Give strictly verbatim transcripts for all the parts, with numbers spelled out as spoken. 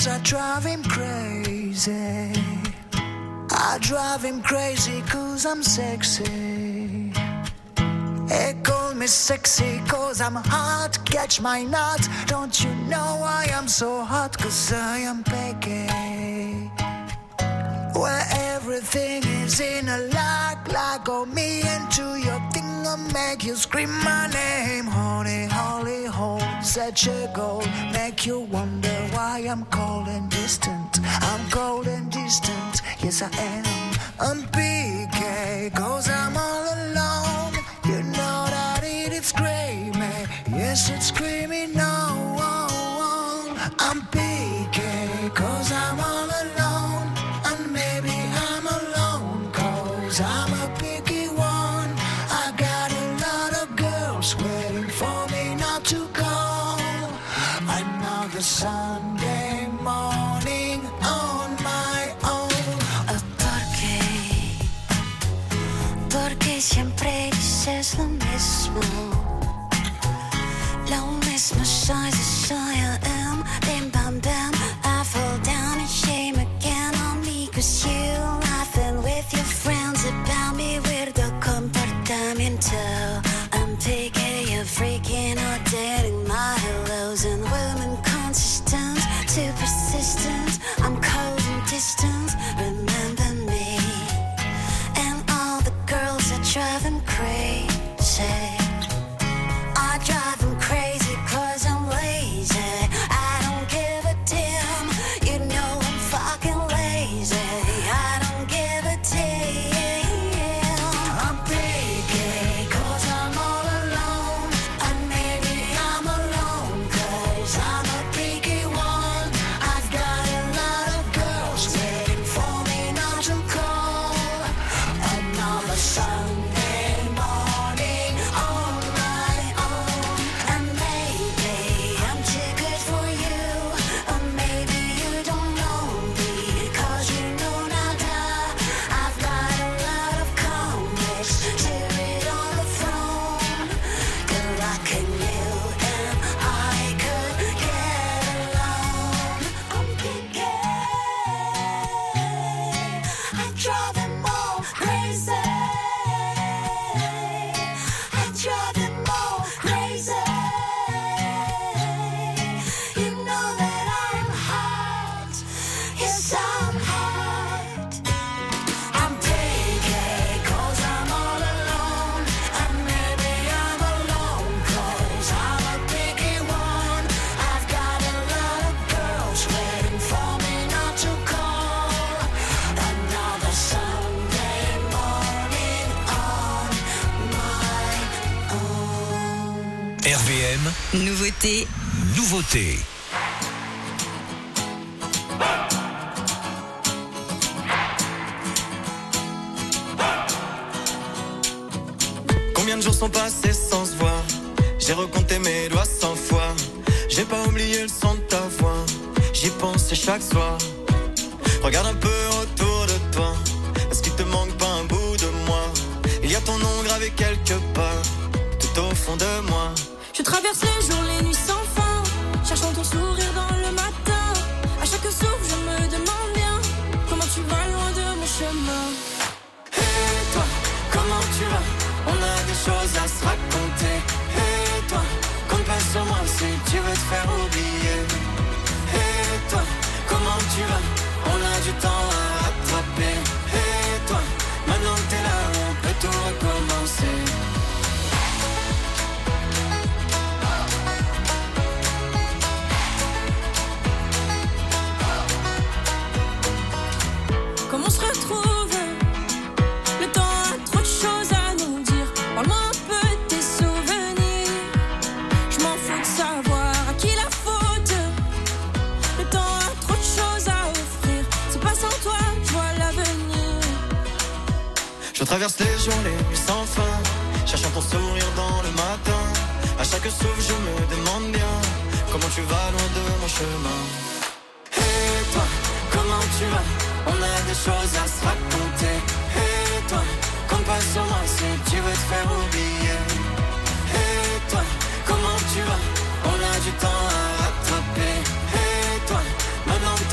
girls, I drive him crazy. I drive him crazy cause I'm sexy. They call me sexy cause I'm hot. Catch my nut. Don't you know I am so hot? Cause I am picky. Where everything is in a lock. Like on me into your thing. I'll make you scream my name. Honey, holy hole. Such a goal. Make you wonder why I'm cold and distant. I'm cold and distant. Yes I am. I'm picky cause I'm all alone. You know that it is screaming. Yes it's screaming no. I'm picky cause I'm all alone. And maybe I'm alone cause I'm a picky one. I got a lot of girls waiting for me not to call. Another Sunday morning on my own. Oh, ¿por qué? Porque siempre dices lo mismo. Lo mismo soy, soy I am. Bim bam bam, I fall down in shame again on me. Cause you laughing with your friends about me. Weirdo comportamiento. I'm picky, you're freaking out, dating my hellos and women consistent, too persistent. I'm cold and distant, remember me. And all the girls that drive him crazy. I drive him crazy cause I'm lazy. I don't give a damn, you know I'm fucking lazy. I don't give a damn. I'm picky cause I'm all alone. And maybe I'm alone cause I'm a picky one. I've got a lot of girls waiting for me not to call. Another Sunday morning on my own. And maybe I'm too good for you. Or maybe you don't know me cause you know nada. I've got a lot of comics to read on the phone. Good luck in you and I could get along. I'm picky. I drive them all crazy. I drive them all crazy. You know that I'm hot. Yes, I'm hot. I'm picky cause I'm all alone. And maybe I'm alone cause I'm a picky one. I've got a lot of girls waiting for me not to call. Another Sunday morning on my own. R V M, Nouveauté. nouveauté. Combien de jours sont passés sans se voir? J'ai recompté mes doigts cent fois. J'ai pas oublié le son de ta voix. J'y pensais chaque soir. Regarde un peu autour de toi. Est-ce qu'il te manque pas un bout de moi? Il y a ton nom gravé quelque part, tout au fond de moi. Je traverse les jours, les nuits sans fin, cherchant ton sourire dans le matin. À chaque souffle, je me demande bien comment tu vas loin de mon chemin. Et toi, comment tu vas? On a des choses à se raconter. Et toi, compte pas sur moi si tu veux te faire oublier. Et toi, comment tu vas? On a du temps à rattraper. Et toi, maintenant que t'es là, on peut tout recommencer. Comment on se retrouve? Le temps a trop de choses à nous dire. Parle-moi un peu de tes souvenirs. Je m'en fous de savoir à qui la faute. Le temps a trop de choses à offrir. C'est pas sans toi que je vois l'avenir. Je traverse les jours, les nuits sans fin, cherchant ton sourire dans le matin. À chaque souffle, je me demande bien comment tu vas loin de mon chemin. Et toi, comment tu vas? On a des choses à se raconter. Et toi, compte pas sur moi si tu veux te faire oublier. Et toi, comment tu vas? On a du temps à rattraper. Et toi, maintenant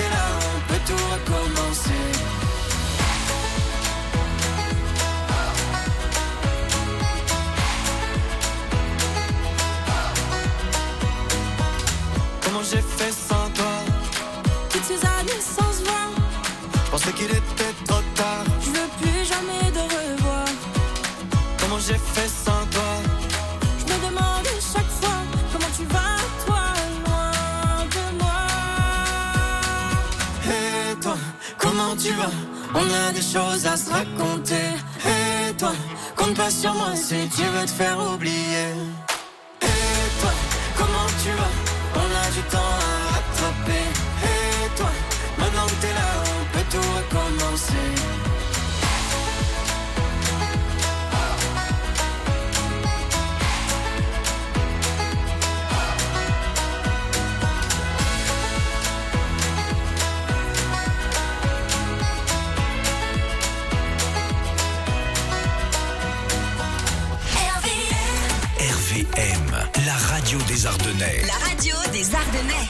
Comment j'ai fait sans toi? Toutes ces années sans se voir, je pensais qu'il était trop tard. je veux plus jamais te revoir. Comment j'ai fait sans toi? Je me demande chaque fois comment tu vas, toi, loin de moi. Et toi, comment tu vas? On a des choses à se raconter. Et toi, compte pas sur moi si tu veux te faire oublier. Et toi, comment tu vas? On a du temps à rattraper. Et toi, maintenant que t'es là, on peut tout recommencer. R V M, la radio des Ardennais. La radio des Ardennais.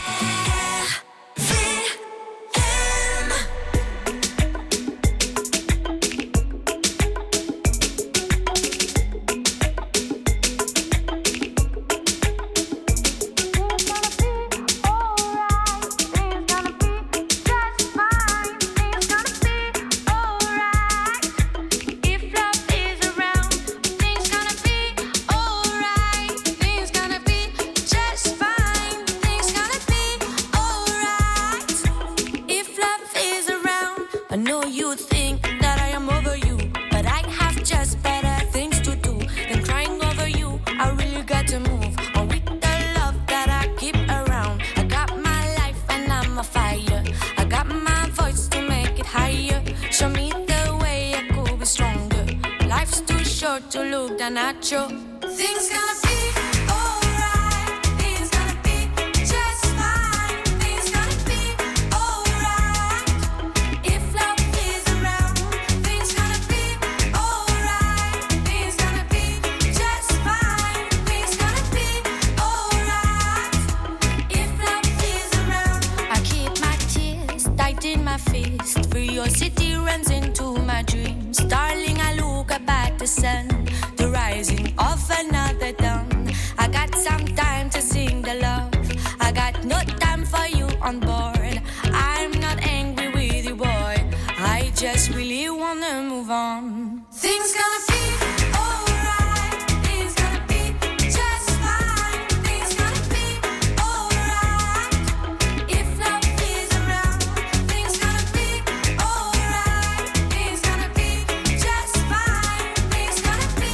Nacho. Things gonna be alright. Things gonna be just fine. Things gonna be alright. If love is around, things gonna be alright. Things gonna be just fine. Things gonna be alright. If love is around, I keep my tears tight in my fist. Curiosity runs into my dreams. Darling, I look up at the sun. Rising of another dawn. I got some time to sing the love. I got no time for you on board. I'm not angry with you, boy. I just really wanna move on. Things gonna be alright. Things gonna be just fine. Things gonna be alright. If love is around, things gonna be alright. Things gonna be just fine. Things gonna be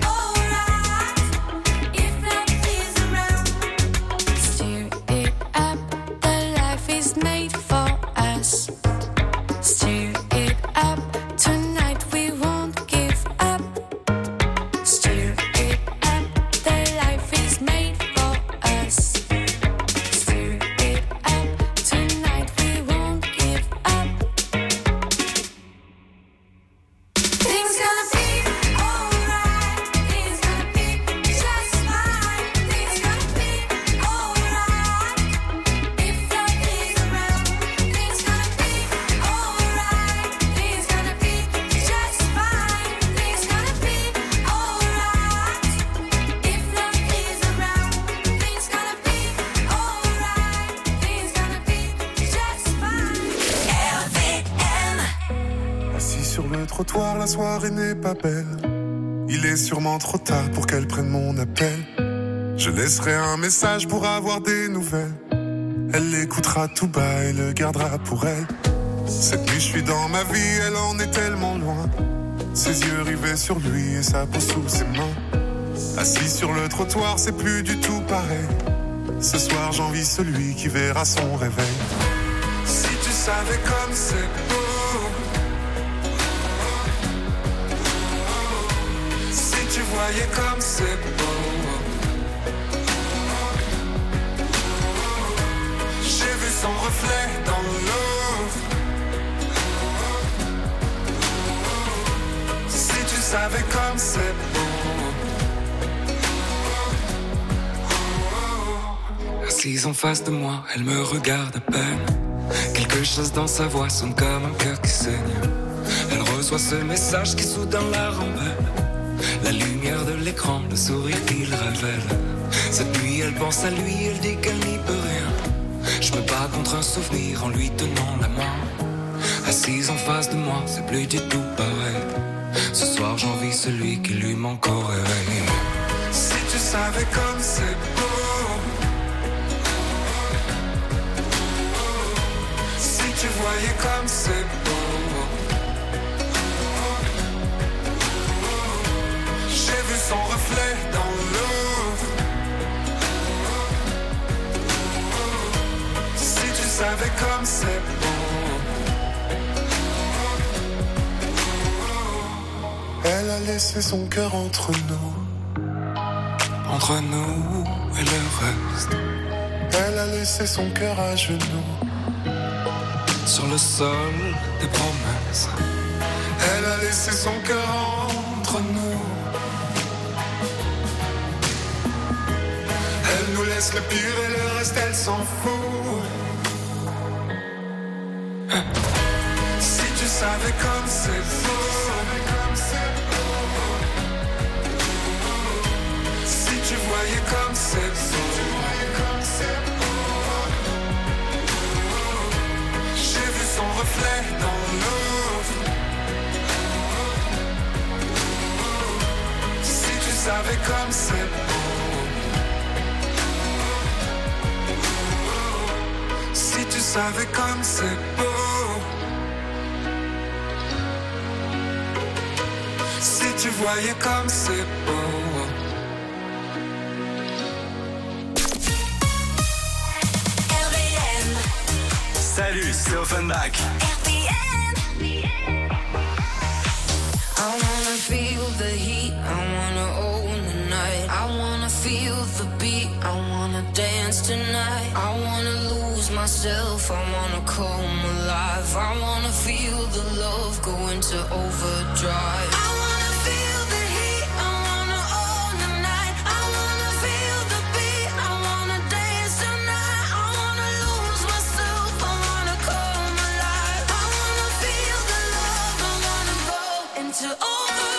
made for us. Steer it up, tonight we won't give up. Steer it up, the life is made for us. Steer it up, tonight we won't give up. Things gonna be alright, things gonna be just fine. Things gonna be alright. If love is around, things gonna be alright. Things gonna be just fine. Things gonna be alright. If love is around, things gonna be alright. Things gonna be just fine. R V M. Assis sur le trottoir, la soirée n'est pas belle. Il est sûrement trop tard pour qu'elle prenne mon appel. Je laisserai un message pour avoir des nouvelles. Elle l'écoutera tout bas et le gardera pour elle. Cette nuit je suis dans ma vie, elle en est tellement loin. Ses yeux rivés sur lui et sa peau sous ses mains. Assis sur le trottoir, c'est plus du tout pareil. Ce soir j'envie celui qui verra son réveil. Si tu savais comme c'est beau. Si tu voyais comme c'est beau. J'ai vu son reflet dans l'eau. Si tu savais comme c'est beau. Assise en face de moi, elle me regarde à peine. Quelque chose dans sa voix sonne comme un cœur qui saigne. Elle reçoit ce message qui soudain la rembelle. La lumière de l'écran, le sourire qu'il révèle. Cette nuit elle pense à lui, elle dit qu'elle n'y peut rien. souvenir en lui tenant la main. Assise en face de moi, c'est plus du tout pareil. Ce soir j'envie celui qui lui manque au réveil. Si tu savais comme c'est beau, si tu voyais comme c'est beau, j'ai vu son reflet dans l'eau. Si tu savais comme c'est beau. Elle a laissé son cœur entre nous. Entre nous et le reste. Elle a laissé son cœur à genoux. Sur le sol des promesses. Elle a laissé son cœur entre nous. Elle nous laisse le pire et le reste elle s'en fout. Si tu savais comme c'est beau. Si tu voyais comme c'est beau. J'ai vu son reflet dans l'eau. Si tu savais comme c'est beau. Si tu savais comme c'est beau. Si tu voyais comme c'est beau. R V M. Salut, c'est Offenbach. R V M. I wanna feel the heat, I wanna own the night. I wanna feel the beat, I wanna dance tonight. I wanna lose myself, I wanna come alive. I wanna feel the love go into overdrive. I wanna feel the heat, I wanna own the night. I wanna feel the beat, I wanna dance tonight. I wanna lose myself, I wanna come alive. I wanna feel the love, I wanna go into overdrive.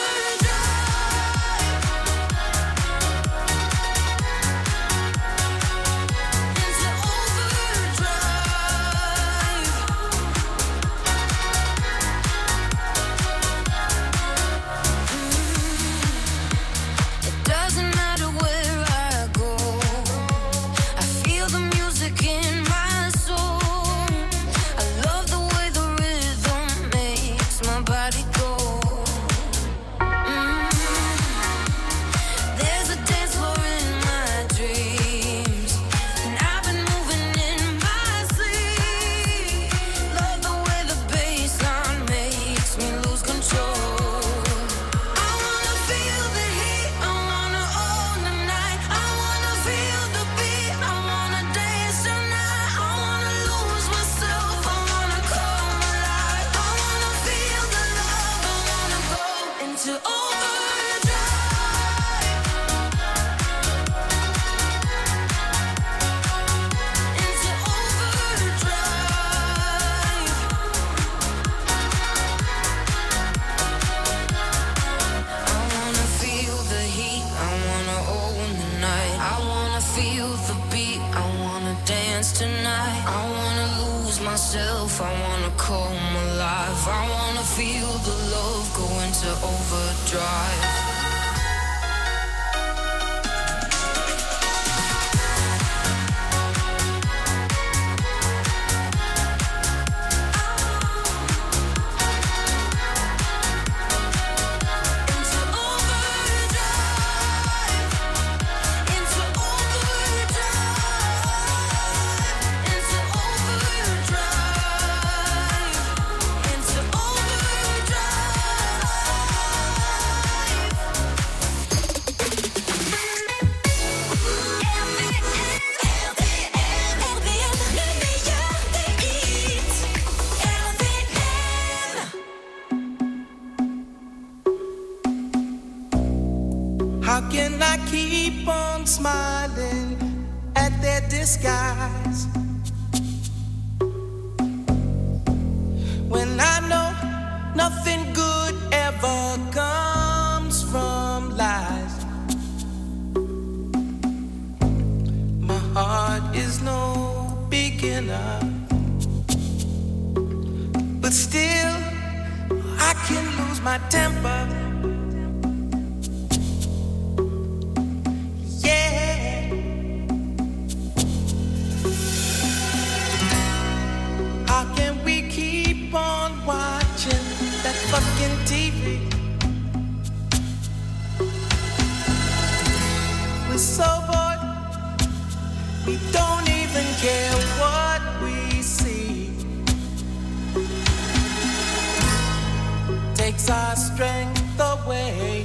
Myself, I wanna come alive. I wanna feel the love go into overdrive. How can I keep on smiling at their disguise when I know nothing good ever comes from lies? My heart is no beginner, but still I can lose my temper. Yeah. How can we keep on watching that fucking T V? We're so bored, we don't even care what we see. Takes our strength away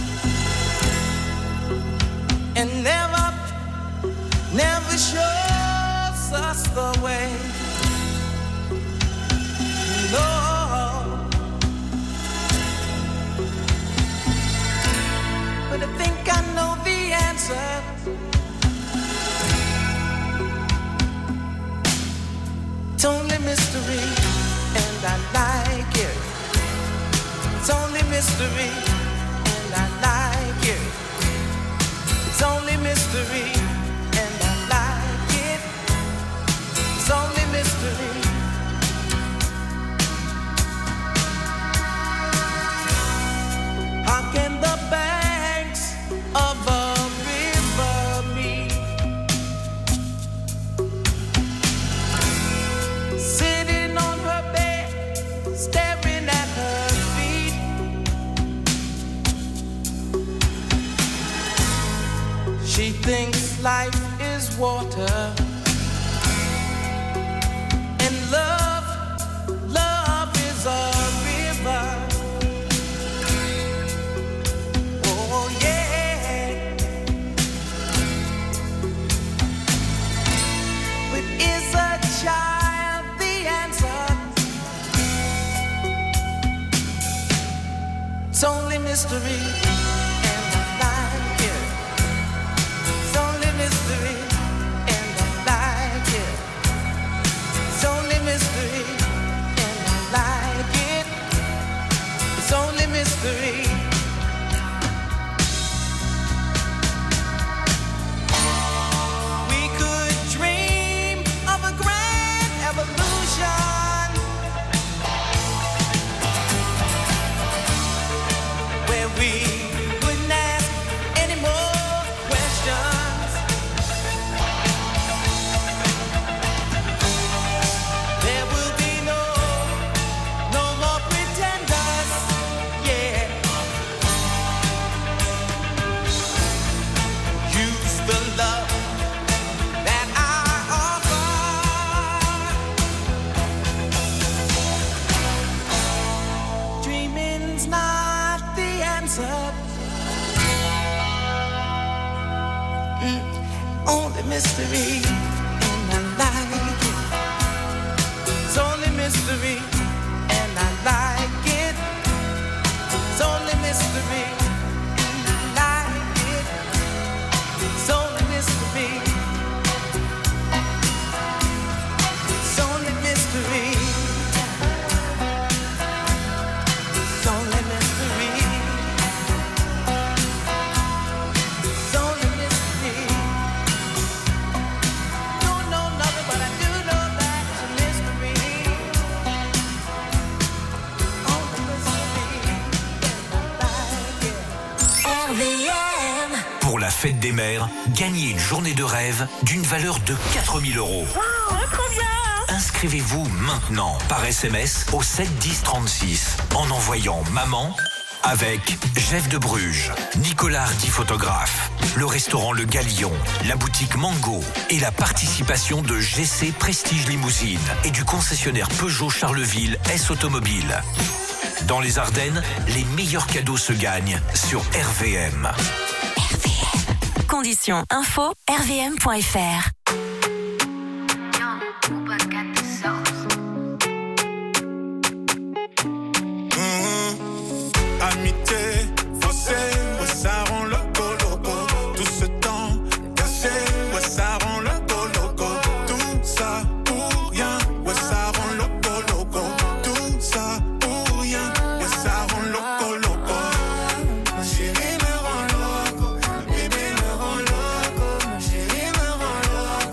and never, never shows us the way. No. But I think I know the answer. It's only mystery, and I like it. It's only mystery, and I like it. It's only mystery, and I like it. It's only mystery. How can the banks of a river meet? Sitting on her bed, staring at her feet. She thinks life is water, and love, love is a river. Oh yeah. But is a child the answer? It's only mystery, and I like it. It's only mystery, and I like it. It's only mystery, and I like it. It's only mystery. We could dream of a grand evolution where we wouldn't ask any more questions. There will be no, no more pretenders, yeah. Use the love that I offer. Dreaming's not the answer. Mm, only mystery, and I like it. It's only mystery, and I like it. It's only mystery, and I like it. It's only mystery. It's only mystery. It's only mystery. It's only mystery. Don't know nothing, but I do know that it's a mystery. Only mystery, and I like it. R V M. Pour la fête des mères, gagnez une journée de rêve d'une valeur de quatre mille euros. Inscrivez-vous maintenant par S M S au sept dix trente-six en envoyant maman avec Jeff de Bruges, Nicolas Hardy photographe, le restaurant Le Galion, la boutique Mango et la participation de G C Prestige Limousine et du concessionnaire Peugeot Charleville S Automobile. Dans les Ardennes, les meilleurs cadeaux se gagnent sur R V M. Conditions info r v m point f r. Amitié, faussée, ouais, ça rend loco loco. Tout ce temps caché, ouais, ça rend loco loco. Tout ça pour rien, ouais, ça rend loco loco. Tout ça pour rien, ouais, ça rend loco loco. Ma chérie me rend loco, bébé me rend loco. Ma chérie me rend loco.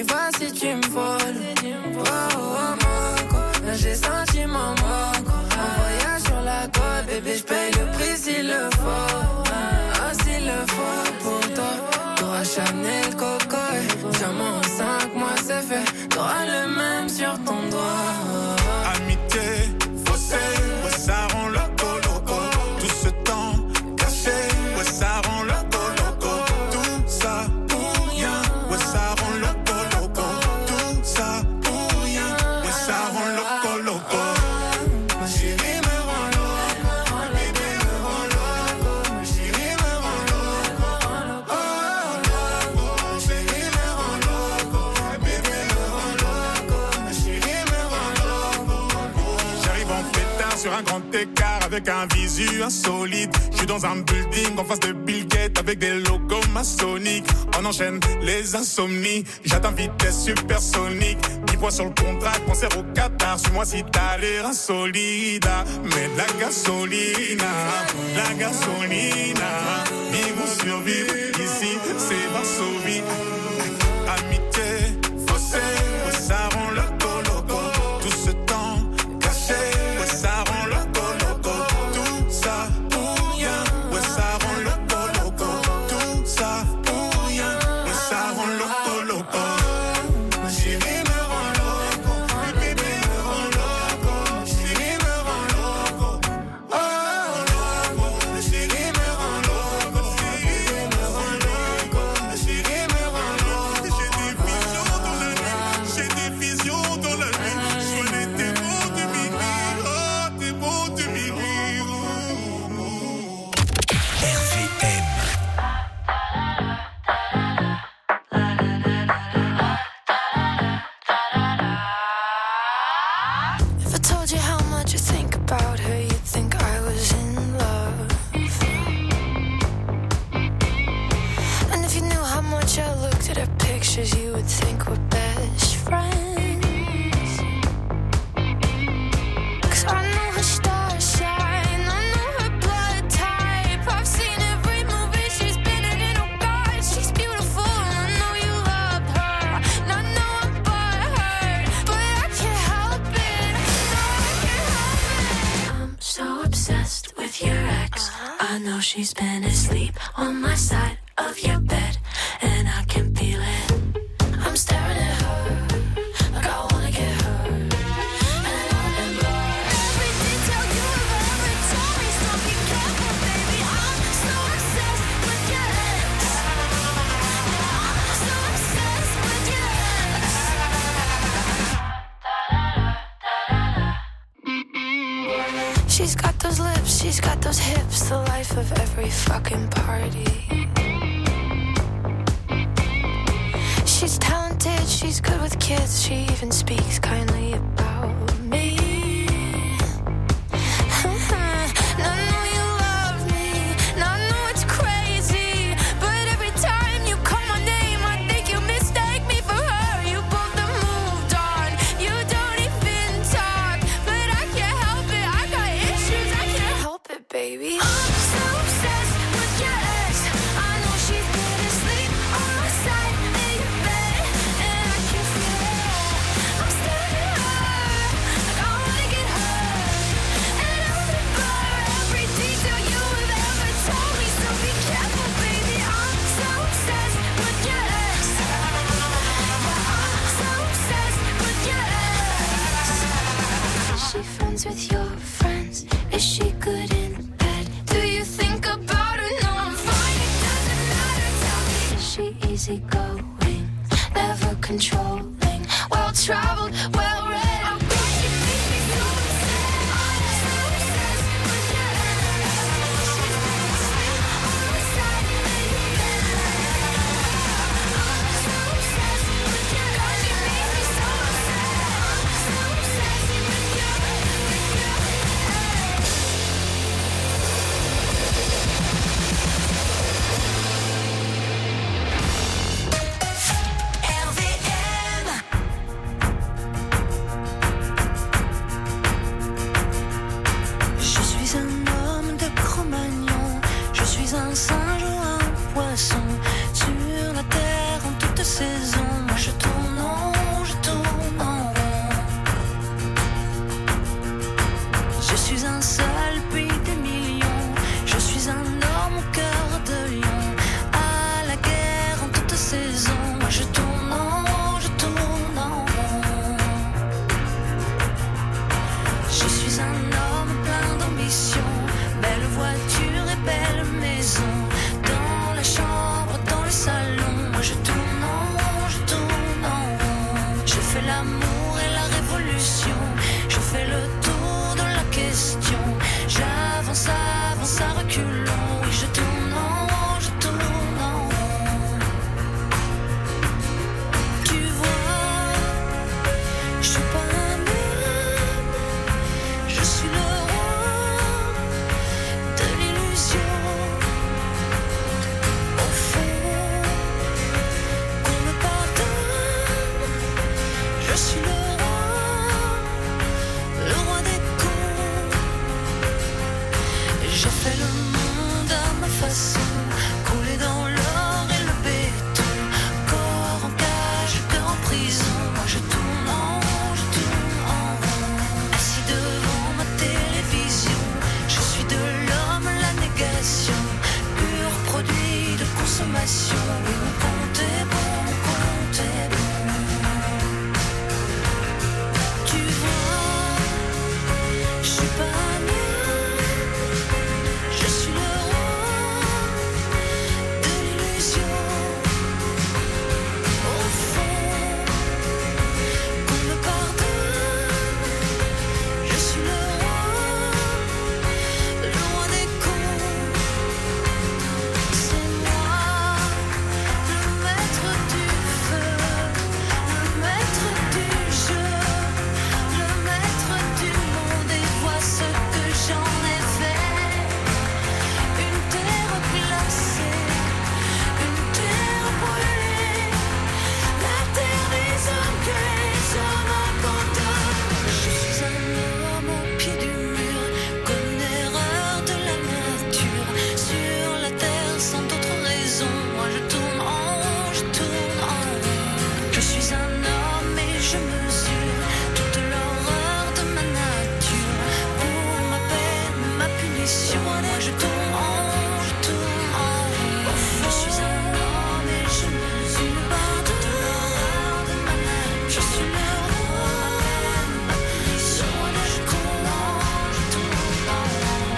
pas si tu me voles. Oh, oh, Monaco, là j'ai senti mon manque. En voyage sur la côte, bébé, j'paye le prix s'il le faut. Ah, s'il le faut pour toi. T'auras Chanel, Coco, diamant en cinq mois, c'est fait. T'auras le même sur ton doigt. Amitié, faussé, ouais, ça rend loco, loco. Tout ce temps caché, ouais, ça rend loco, loco. Tout ça pour rien, ouais, ça rend loco, loco. Tout ça pour rien, ouais, ça rend loco, loco. Ma chérie me rend loco, bébé me rend loco. Ma chérie me rend loco, oh, loco. Ma chérie me rend loco, bébé me rend loco. Ma chérie me rend loco. J'arrive en pétard sur un grand écart avec un visu insolite. Je suis dans un building en face de Bill Gates avec des logos maçonniques. On enchaîne les insomnies. J'atteins vitesse supersonique. dix points sur le contrat, concert au Qatar. Suis-moi si t'as l'air insolide. Mais la gasolina, la gasolina. Vivre ou survivre, ici c'est Varsovie. Amitié, faussé, ouais, ça rend loco, loco. Tout ce temps caché, ouais, ça rend loco, loco. Tout ça pour rien, ouais, ça rend loco, loco. Tout ça pour rien, ouais, ça rend loco, loco. Ma chérie me rend loco, le bébé me rend loco. Ma chérie me rend loco, oh, loco. Ma chérie me rend loco, ma chérie me rend loco. Ma chérie me rend loco. J'ai des visions dans la nuit, j'ai des visions dans la nuit. Je connais tes mots de minuit, oh, tes mots de minuit. R V M. If I told you how much I think about her, you'd think I was in love. And if you knew how much I looked at her pictures, you would think we're best friends. 'Cause I know her star sign, I know her blood type. I've seen every movie she's been in, and oh God, she's beautiful. And I know you loved her, and I know I'm butthurt, but I can't help it. No, I can't help it. I'm so obsessed with your ex. I know she's been asleep on my side of your bed, and I can feel it. I'm staring at her like I wanna get her, and I remember every detail you have ever told me. So be careful, baby. I'm so obsessed with your ex. I'm so obsessed with your ex. She's got those lips, she's got those hips, the life of every fucking party. She's talented, she's good with kids, she even speaks kindly about me. And I know you love me, and I know it's crazy, but every time you call my name, I think you mistake me for her. You both have moved on, you don't even talk, but I can't help it, I got issues, I can't help it, baby. I'm so obsessed with your ex. I know she's been asleep on my side of your bed, and I can feel it. I'm staring at her like I wanna get her, and I remember every detail you have ever told me. So be careful, baby. I'm so obsessed with your ex. I'm so obsessed with your ex. Is she friends with your friends? Is she good in bed? Do you think about her? No, I'm fine, it doesn't matter. Tell me, is she easygoing, never controlling, well-traveled, well-read? Oh God, she makes me so upset. I'm so obsessed with your ex. She's been asleep on my side of your bed. I'm so obsessed with your ex. God, she makes me so upset. I'm so obsessed with your, with your ex. R V M. Je suis un seul puis des millions. Je suis un homme au cœur de lion. À la guerre en toute saison. Moi je tourne en rond, je tourne en rond. Je suis un homme plein d'ambition. Belle voiture et belle maison. Dans la chambre, dans le salon. Moi je tourne en rond, je tourne en rond. Je fais l'amour et la révolution. Je fais le tour de la question. J'avance, avance à reculons. Oui, je tourne en rond, je tourne en rond. Tu vois, je suis pas un homme. Je suis le roi de l'illusion. Au fond, qu'on me pardonne. Je suis le roi, le roi des cons. Je fais le monde à ma façon, couler dans l'or et le béton. Corps en cage, cœur en prison. Moi je tourne en rond, je tourne en rond. Assis devant ma télévision, je suis de l'homme la négation. Pur produit de consommation. Oui, mon compte est bon, mon compte est bon. Tu vois, je suis pas un homme. Je suis le roi de l'illusion. Au fond, qu'on me pardonne. Je suis le roi, le roi des cons. C'est moi, le maître du feu, le maître du jeu, le maître du monde. Et vois ce que j'en ai fait. Une terre glacée, une terre brûlée, la terre des hommes que les hommes abandonnent. Je suis un homme au pied du mur, comme une erreur de la nature. Sur la terre sans d'autre raison. Moi je tourne en rond, je tourne en rond. Je suis un homme et je mesure toute l'horreur de ma nature. Pour ma peine, ma punition. Moi je tourne en rond, je tourne en rond. Je suis un homme et je mesure toute l'horreur de ma nature. Je suis le roi, ma punition. Moi je tourne en rond, je tourne en rond.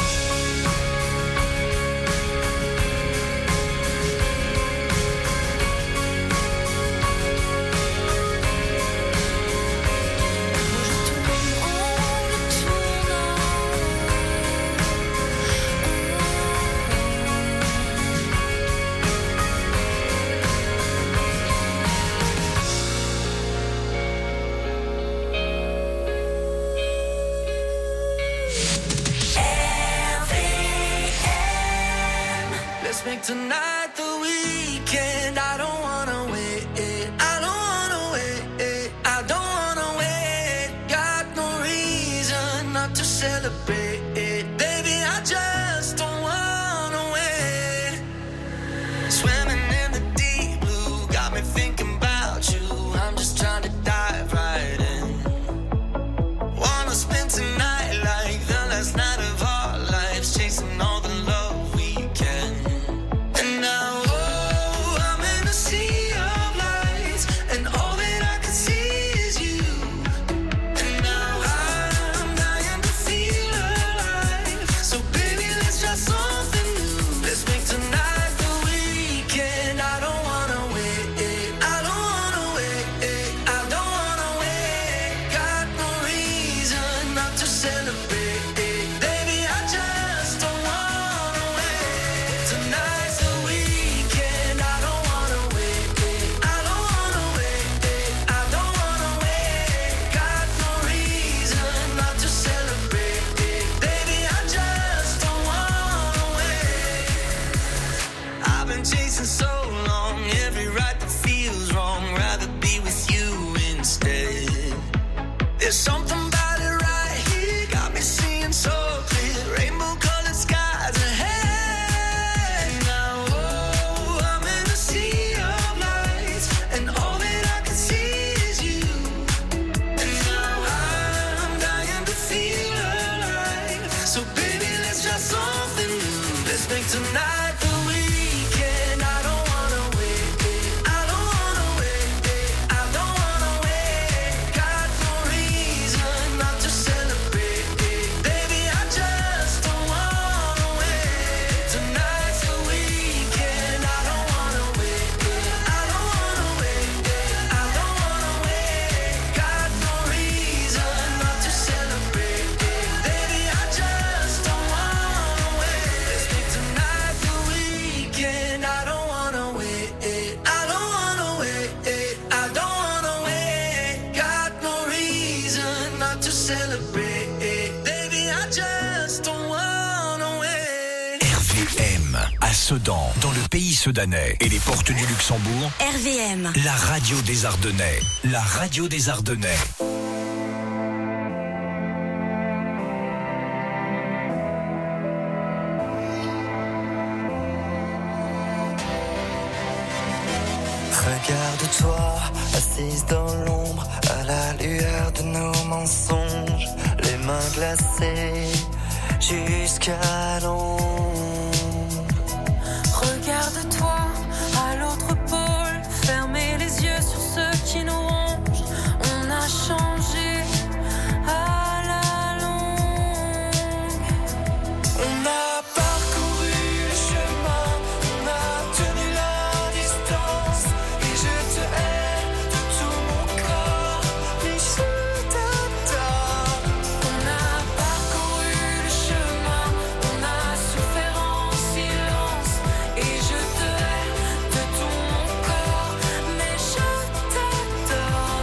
Let's make tonight the weekend. I don't wanna wait. I don't wanna wait. I don't wanna wait. Got no reason not to celebrate. Baby, I just don't wanna wait. Swimming in the deep blue got me thinking about you. I'm just trying to dive right in. Wanna spend tonight like the last night of our lives, chasing all the love we can. And now, oh, I'm in a sea of lights, and all that I can see is you. And now I'm dying to feel alive. So baby, let's try something new. Let's make tonight the weekend. I don't wanna wait. I don't wanna wait. I don't wanna wait. Got no reason not to celebrate. Baby, I just don't wanna wait. Tonight's the weekend. I don't wanna wait. I don't wanna wait. I don't wanna wait. Got no reason not to celebrate. Baby, I just don't wanna wait. I've been chasing so long, every right that feels wrong. Rather be with you instead. There's something about it right here, got me seeing so clear. Rainbow colored skies ahead. Now, oh, I'm in a sea of lights, and all that I can see is you. And now I'm dying to feel alive. tonight the weekend. I don't wanna wait, I don't wanna wait, I don't wanna wait. Got no reason not to celebrate, baby, I just don't wanna wait. Tonight's the weekend. I don't wanna wait, I don't wanna wait, I don't wanna wait. Got no reason not to celebrate, baby, I just don't wanna wait. Let's make tonight the weekend. I don't wanna wait, I don't wanna wait, I don't wanna wait. Got no reason not to celebrate, baby, I just don't wanna wait. R V M à Sedan, dans le pays sedanais et les portes du Luxembourg. R V M. La radio des Ardennais. La radio des Ardennais. Regarde-toi, assise dans l'ombre, à la lueur de nos mensonges, les mains glacées jusqu'à l'ombre. Regarde-toi à l'autre pôle, fermez les yeux sur ceux qui nous rongent. On a changé à la longue. On a parcouru le chemin, on a tenu la distance, et je te hais de tout mon corps, mais je t'adore. On a parcouru le chemin, on a souffert en silence, et je te hais de tout mon corps, mais je t'adore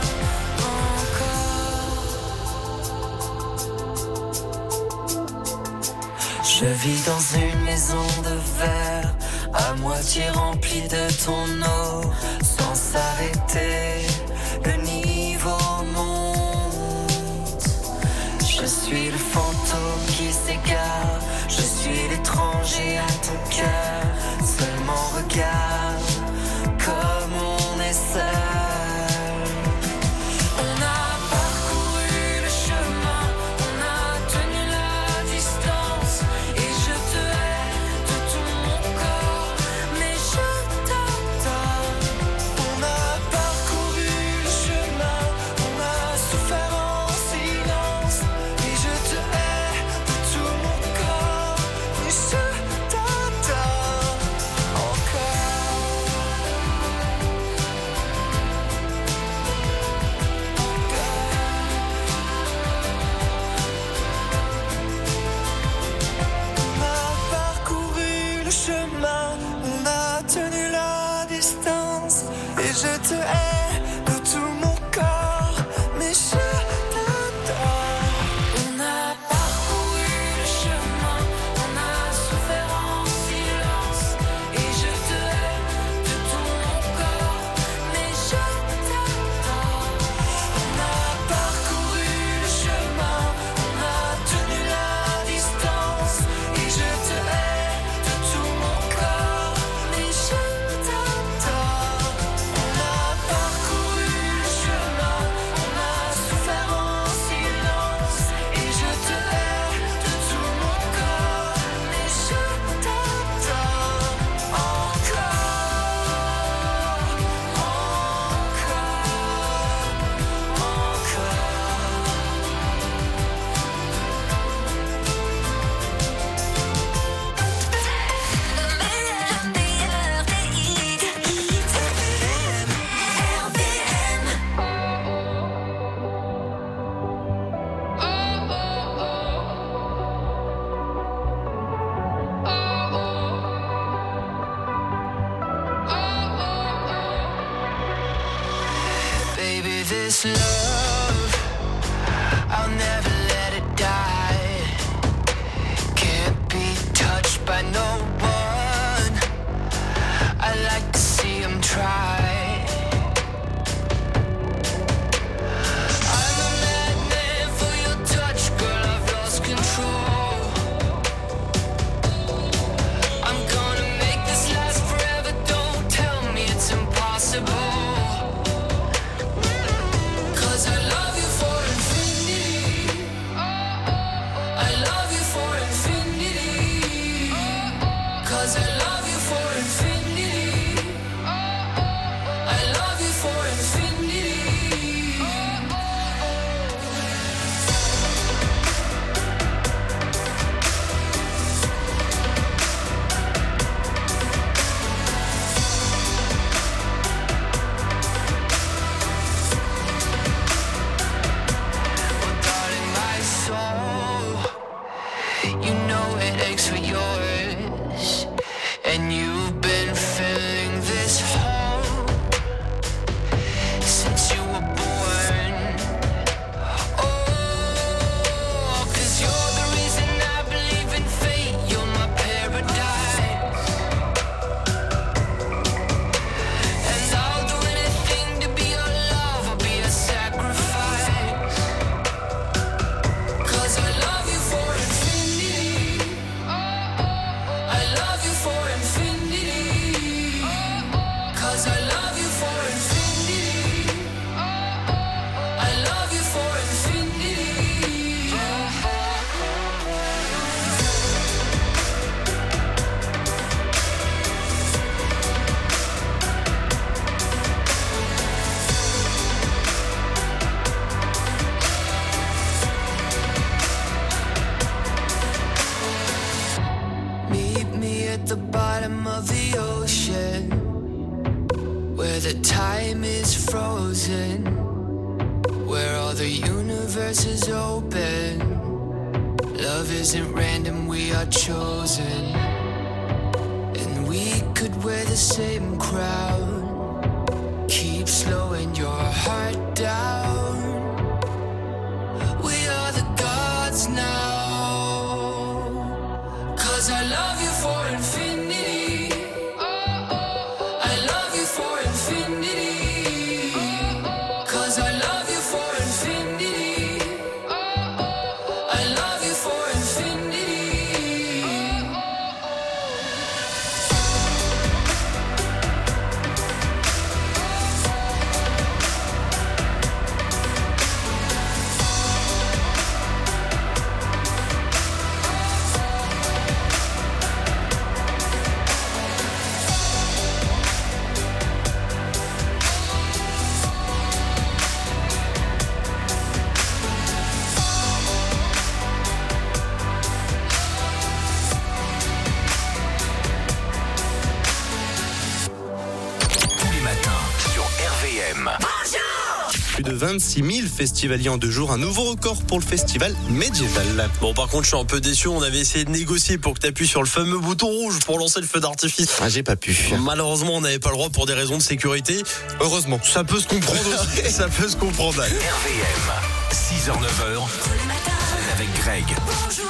encore. Je vis dans une maison de verre, à moitié remplie de ton eau, sans s'arrêter, le niveau monte. Je suis le fantôme qui s'égare, je suis l'étranger à ton cœur, seulement regarde comme on est seul. On a parcouru le chemin, on a tenu la distance, et je te hais de tout mon corps, mais je t'adore. On a parcouru le chemin, on a souffert en silence, et je te hais universe is open. Love isn't random, we are chosen. And we could wear the same crown. Keep slowing your heart down. We are the gods now. Cause I love you for infinity. I love you for infinity. Cause I love you for infinity. I love you for infinity. Plus de vingt-six mille festivaliers en deux jours, un nouveau record pour le festival médiéval. Bon, par contre, je suis un peu déçu. On avait essayé de négocier pour que tu appuies sur le fameux bouton rouge pour lancer le feu d'artifice. Ah, j'ai pas pu. Malheureusement, on n'avait pas le droit pour des raisons de sécurité. Heureusement. Ça peut se comprendre aussi. Ça peut se comprendre. R V M, six heures neuf heures, avec Greg. Bonjour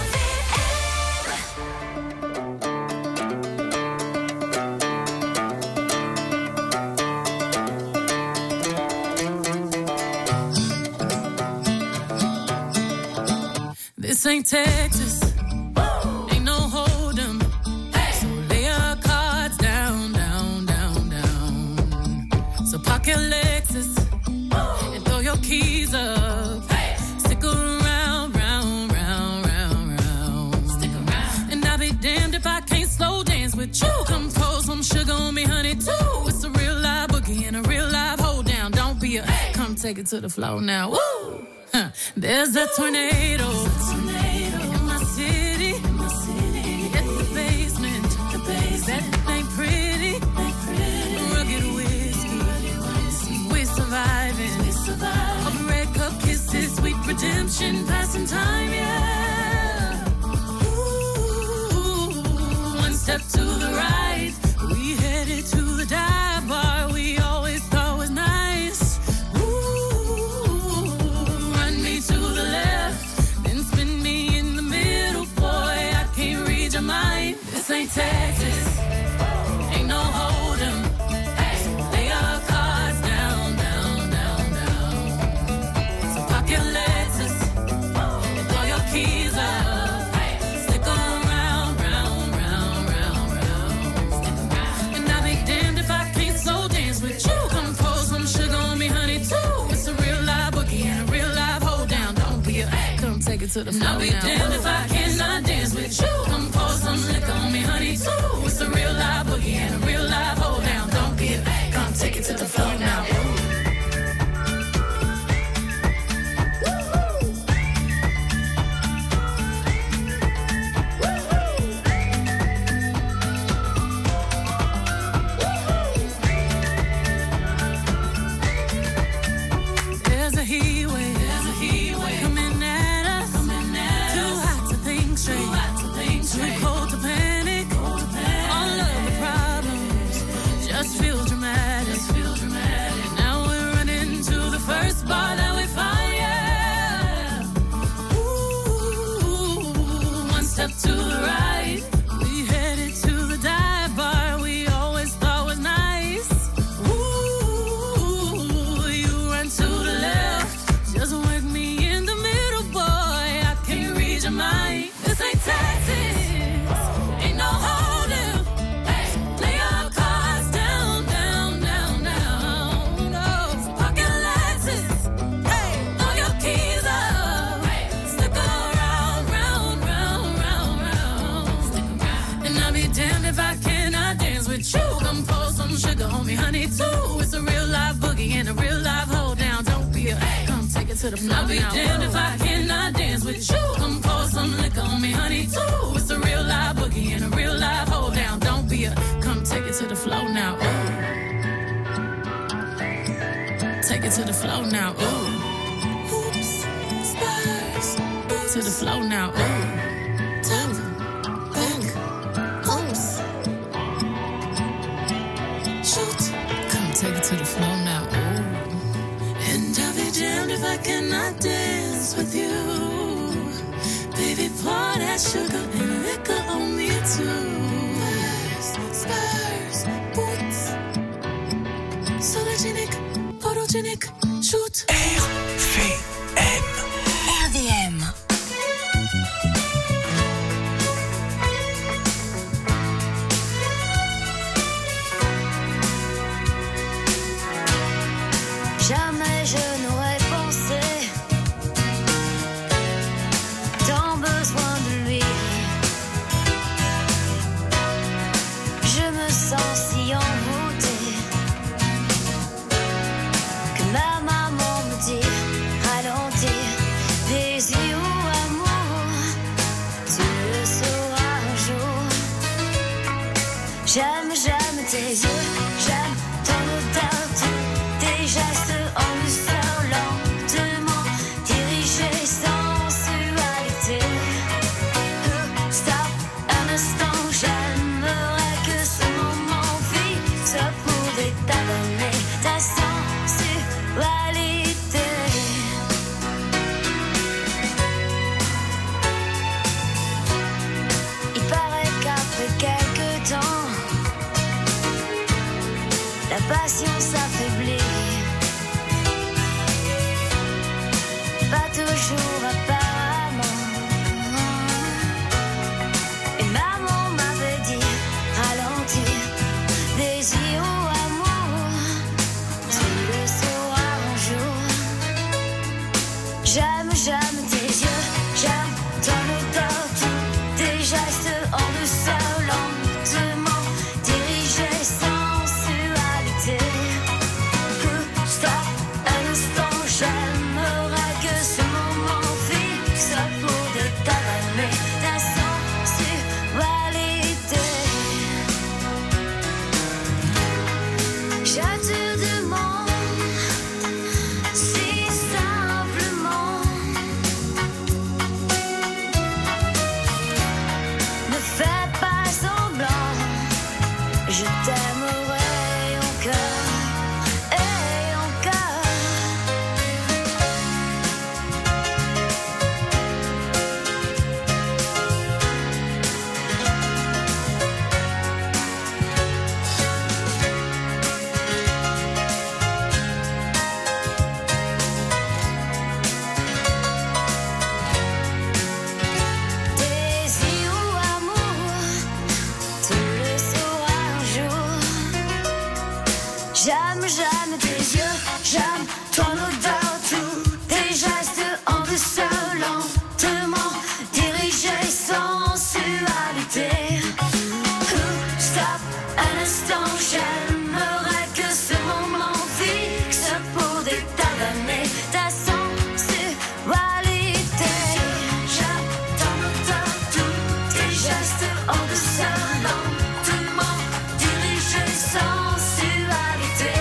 This ain't Texas, ain't no hold'em. So lay your cards down, down, down, down. So park your Lexus and throw your keys up. Stick around, round, round, round, round. Stick around. And I'll be damned if I can't slow dance with you. Come pour some sugar on me, honey, too. It's a real live boogie and a real live hold down. Don't be a, come take it to the floor now. Woo! Huh. There's a tornado. In my city, in my city, at the basement, the basement. That ain't pretty, ain't pretty. Rugged whiskey, we surviving, we surviving. Of red cup kisses, sweet redemption, passing time, yeah. Ooh, one step to the right, we headed to the dive bar we always thought was nice. Ooh, run me to the left, then spin me in the middle, boy, I can't read your mind. This ain't Texas, ain't no hold'em. Lay your cards down, down, down, down. So pop your Lexus and throw your keys up. Stick around, round, round, round, round. And I'll be damned if I can't slow dance with you. Come pour some sugar on me, honey, too. It's a real live boogie and a real live hold down. Don't be a, come take it to the floor now. I'll be damned if I cannot dance with you. Come pour some liquor on me, honey, too. It's a real live boogie and a real live hold down. Don't be a, come take it to the floor now. There's a heat wave, there's a heat wave coming at us, coming at too us. Hot to think straight, too hot to think straight, too cold to panic. Cold to panic. All of the problems just feel dramatic, just feel dramatic. Now we're running to the first bar that we find, yeah. Ooh, one step to the right, we headed to the dive bar we always thought was nice. Ooh, you run to the left, just work me in the middle, boy, I can't read your mind. This ain't Texas, ain't no hold'em. Lay your cards down, down, down, down. No, so park your Lexus, hey, throw your keys up. Stick around, round, round, round, round. Stick around. And I'll be damned if I cannot dance with you. Come pour some sugar on me, honey, too. It's a real live boogie and a real live hold down. Don't be a, come take it to the floor. I'll be damned if I cannot dance with you. Come pour some liquor on me, honey, too. It's a real live boogie and a real live hold down. Don't be a, come take it to the floor now. Ooh. Take it to the floor now. Ooh. Oops. to the flow now. Ooh. Ting, bang, oops. Shoot. Come take it to the flow now. Ooh. And I'll be damned if I cannot dance with you. Baby, pour that sugar and liquor on me too. Spurs, spurs, boots. Sologenic, photogenic, shoot. R V M. R V M. Jamais je n'aurais pensé tant besoin de lui. Je me sens si envoûtée que ma maman me dit ralentir, désir ou amour, tu le sauras un jour. J'aime, j'aime tes yeux, j'aime ton odeur, tes gestes en douceur, lentement dirigés, sensualité. Stop un instant, j'aimerais que ce moment fixe pouvait t'abonner ta sensualité. Il paraît qu'après quelques temps, la passion s'affaiblit. Pas toujours apparemment. Et maman m'avait dit ralentir, désir ou amour, tu le sauras un jour. J'aime, j'aime tes yeux, j'aime ton odeur, tous tes gestes en douceur, lentement dirigés, sensualité. Stop un instant, j'aimerais que ce moment fixe pouvait t'abonner ta sensualité. Je te demande si simplement, ne fais pas semblant, je t'aimerai encore et encore. Désir ou amour, tu le sauras un jour. J'aime, j'aime tes yeux, j'aime ton odeur, tous tes gestes en douceur, lentement dirigés, sensualité. Stop un instant, j'aimerais que ce moment fixe pouvait t'abonner ta sensualité. J'aime ton odeur, tous tes gestes en douceur, lentement dirigés, sensualité.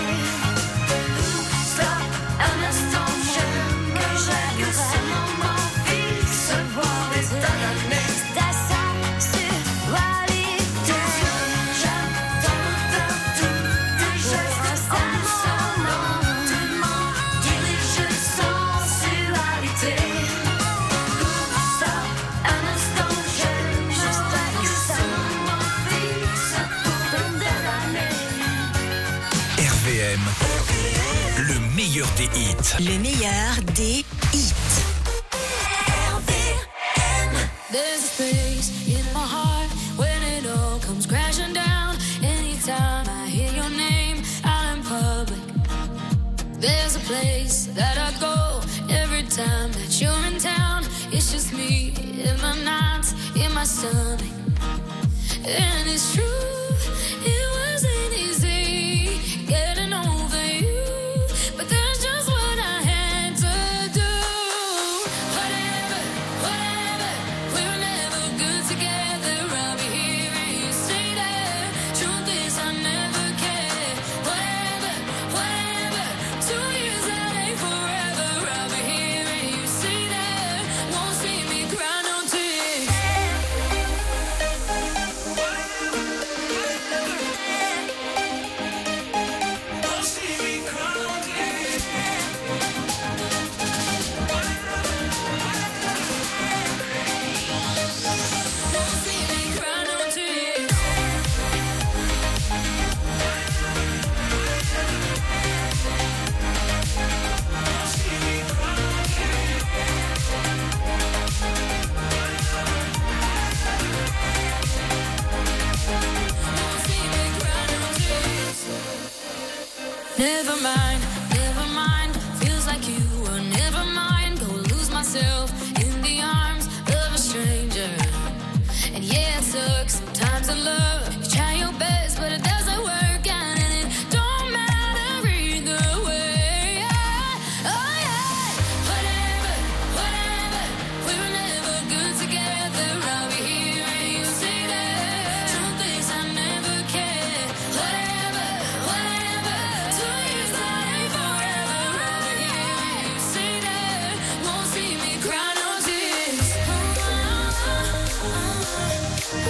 Stop un instant, j'aimerais que ce moment fixe pouvait t'abonner ta sensualité. J'aime ton odeur, tous tes gestes en douceur, lentement dirigés, sensualité. Stop un instant, j'aimerais que ce moment fixe pouvait t'abonner. R V M. Le meilleur des hits. Le meilleur des hits. There's a space in my heart when it all comes crashing down. Anytime I hear your name out in public, there's a place that I go every time that you're in town. It's just me in my nights, in my stomach. And it's true, it wasn't easy getting over you, but that's just what I had to do. Whatever, whatever, we were never good together. I'll be here and you stay there. Truth is I never cared. Whatever, whatever, two years that ain't forever. I'll be here and you stay there. Won't see me cry. Never mind, never mind. Feels like you were never mind. Go lose myself in the arms of a stranger. And yeah, it sucks. Sometimes in love, you try your best, but it doesn't work out, and it don't matter either way. Oh yeah, whatever, whatever. We were never good together. I'll be here and you say that. Truth is, I never cared. Whatever, whatever. Two years that ain't forever. I'll be here and you say that. Won't see me cry no tears. Oh, oh, oh,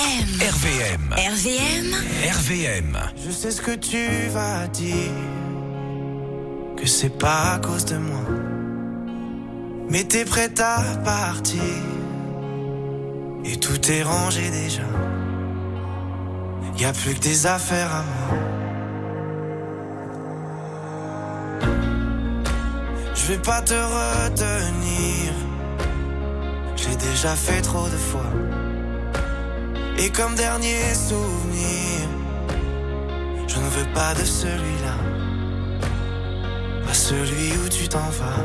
M. R V M. R V M. R V M. Je sais ce que tu vas dire, que c'est pas à cause de moi, mais t'es prête à partir et tout est rangé déjà. Y a plus que des affaires à moi. Je vais pas te retenir, j'ai déjà fait trop de fois. Et comme dernier souvenir, je ne veux pas de celui-là, pas celui où tu t'en vas.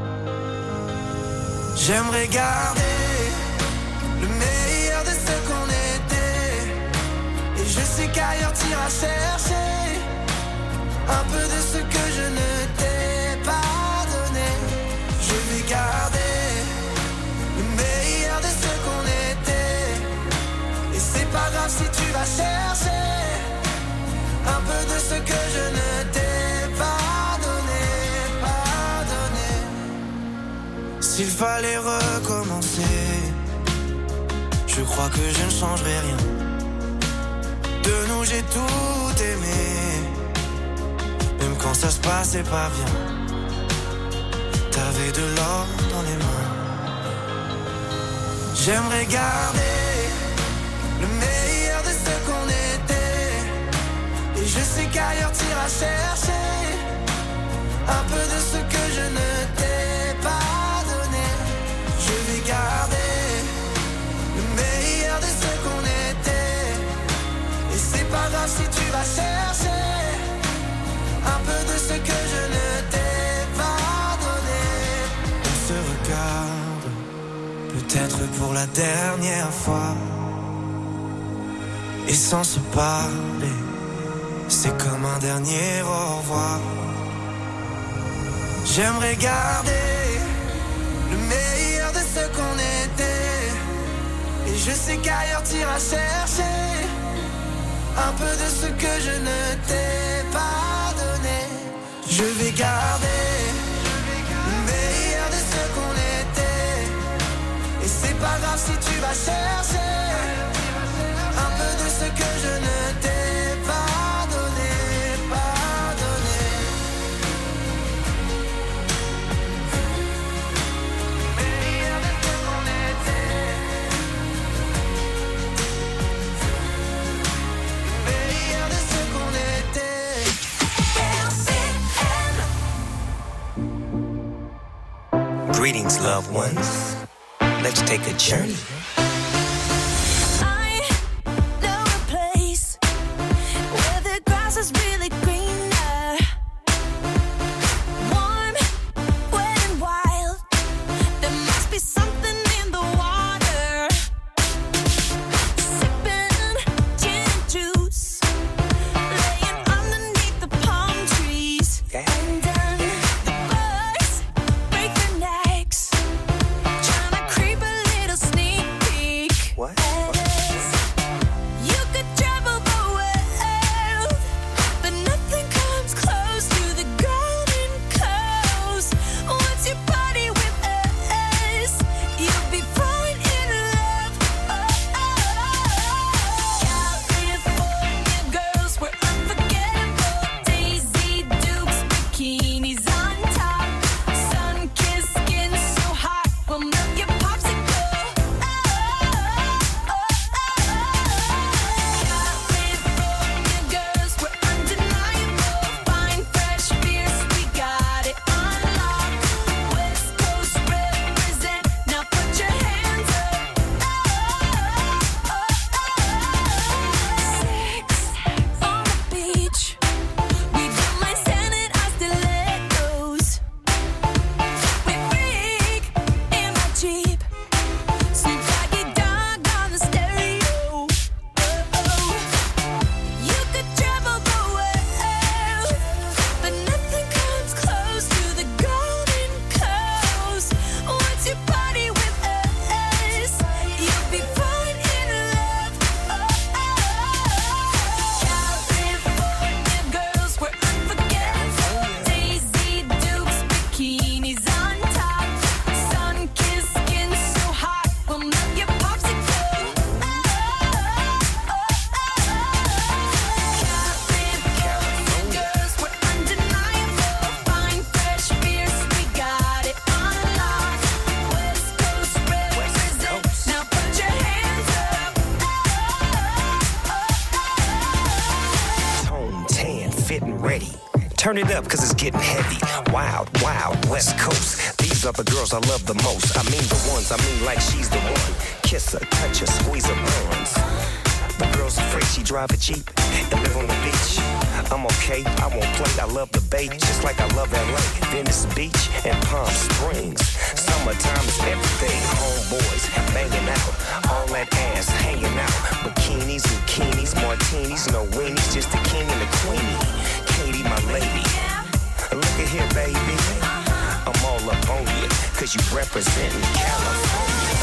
J'aimerais garder le meilleur de ce qu'on était, et je sais qu'ailleurs t'iras chercher un peu de ce que je ne t'ai pas donné. Je vais garder le meilleur de ce qu'on était, et c'est pas grave si tu vas chercher un peu de ce que je ne t'ai pas donné, pas donné. S'il fallait recommencer, je crois que je ne changerai rien. De nous j'ai tout aimé, même quand ça se passait pas bien. T'avais de l'or dans les mains. J'aimerais garder le meilleur de ce qu'on était, et je sais qu'ailleurs t'iras chercher un peu de ce que je ne t'ai pas donné. Je vais garder le meilleur de ce qu'on était, et c'est pas grave si tu vas chercher un peu de ce que je ne t'ai pas donné. On se regarde, peut-être pour la dernière fois, et sans se parler, c'est comme un dernier au revoir. J'aimerais garder le meilleur de ce qu'on était, et je sais qu'ailleurs t'iras chercher un peu de ce que je ne t'ai pas donné. Je vais garder le meilleur de ce qu'on était, et c'est pas grave si tu vas chercher un peu de ce que je ne t'ai pas donné, pas donné. Meilleur de ce qu'on était, meilleur de ce qu'on était. Greetings, loved ones. Let's take a journey. Creep a little sneak peek. ready. Turn it up, cause it's getting heavy. Wild, wild, West Coast. These are the girls I love the most. I mean the ones, I mean like she's the one. Kiss her, touch her, squeeze her bones. The girl's afraid she drive a Jeep and live on the beach. I'm okay, I won't play, I love the bay, just like I love L A, Venice Beach, and Palm Springs. Summertime is everything, homeboys banging out, all that ass hanging out. Bikinis, bikinis, martinis, no weenies, just the king and the queenie. Katie, my lady, look at here, baby, I'm all up on you, cause you representing California.